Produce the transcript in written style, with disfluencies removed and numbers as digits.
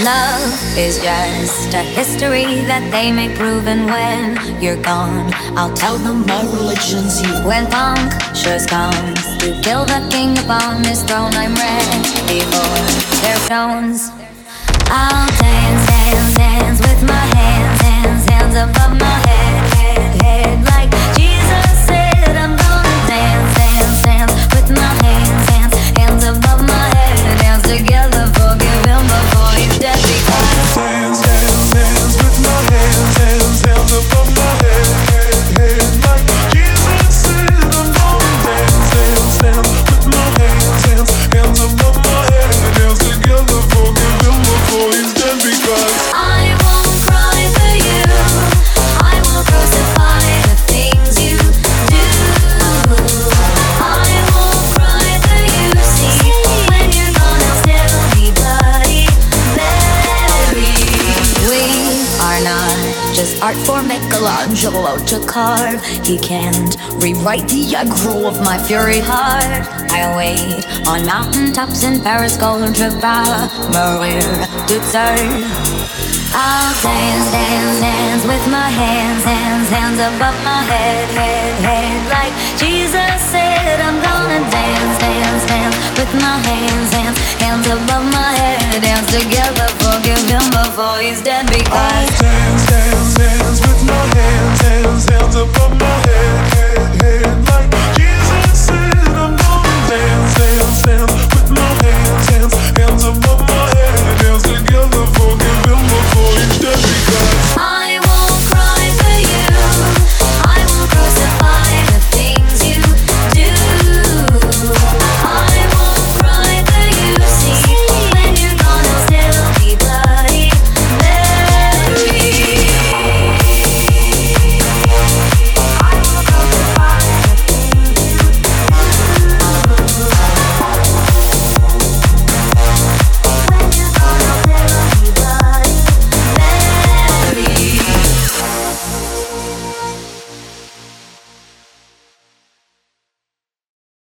Love is just a history that they may prove, and when you're gone, I'll tell them my religion's you. When punctures comes to kill the king upon his throne, I'm ready for their stones. I'll dance, dance, dance with my hands above my head, like Jesus said. I'm gonna dance, dance, dance with my hands above my head. Dance together, forgive him before he's dead. Because dance, dance, dance with my hands above my head, like Jesus said. I'm gonna dance, dance, dance with my hands above my head. Dance together, forgive him before he's dead. Because I won't cry for you, I won't crucify the things you do. I won't cry for you, see, when you're gone I'll still be bloody Mary. We are not just art for Michelangelo to carve. He can't rewrite the aggro of my fury heart. I wait on mountaintops in Paris, golden trip Maria to turn. I'll dance, dance, dance with my hands above my head, like Jesus said. I'm gonna dance, dance, dance with my hands above my head. Dance together, forgive him before he's dead. Because I'll dance, dance, dance with my hands above my head.